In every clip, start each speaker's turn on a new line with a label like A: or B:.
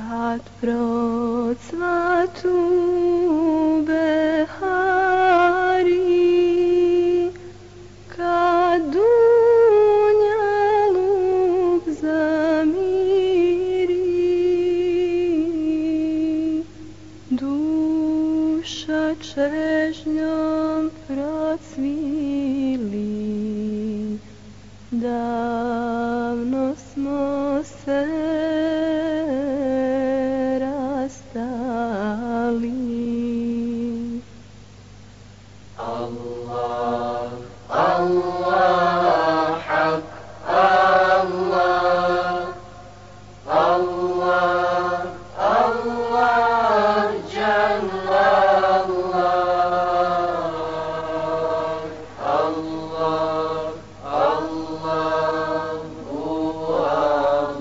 A: Kad procvatu behari, kad dunjaluk zamiri, duša čežnjom procvili, davno smo se rastali.
B: Allah, Allah, Hak, Allah, Allah, Allah, Jalla Allah, Allah, Allah, Allah,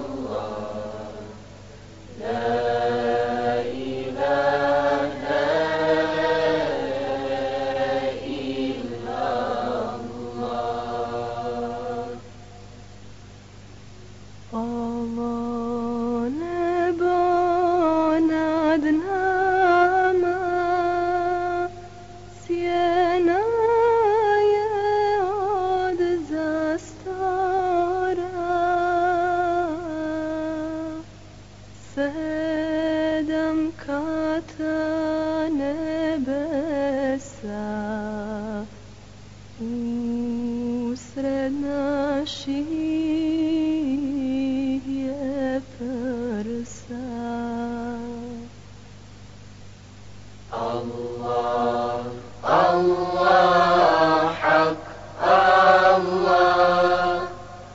B: La ilaha illallah.
A: Ovo nebo nad nama sjena je od zastora, 7 kata nebesa usred naših je prsa.
B: Allah, Allah, Hak, Allah,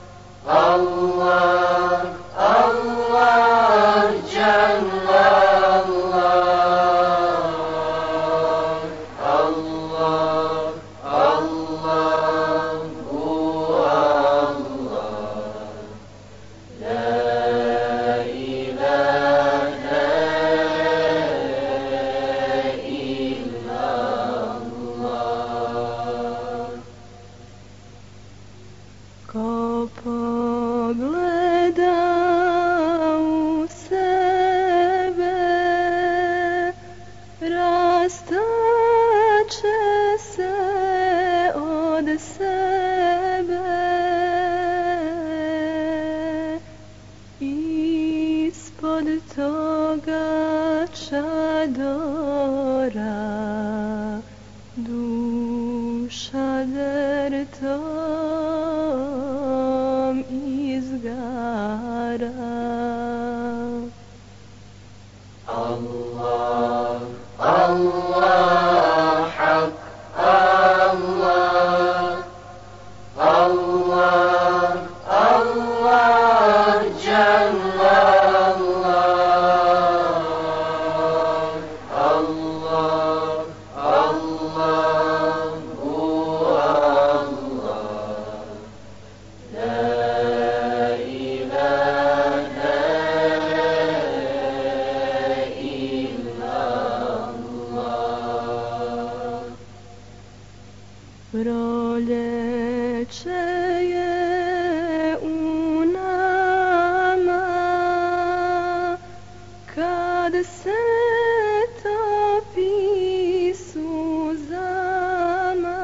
B: Allah, Allah, Jalla Allah, Allah, Allah, Allah, La ilaha illallah.
A: Ko pogleda u sebe, rastače se od sebe, ispod toga čadora duša dertom izgara.
B: Allah, Allah, Hak, Allah, Allah, Allah, Jalla Allah, Allah, Allah, Allah, La ilaha illallah.
A: Proljeće je u nama, kad se topi suzama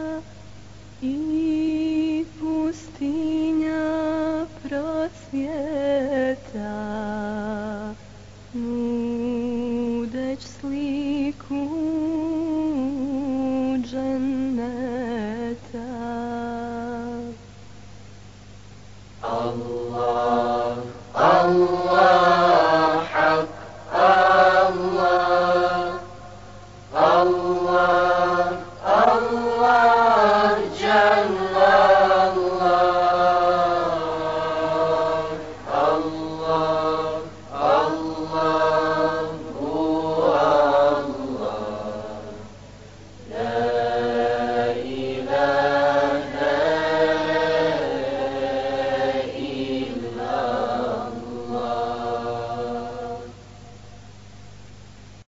A: i pustinja procvjeta.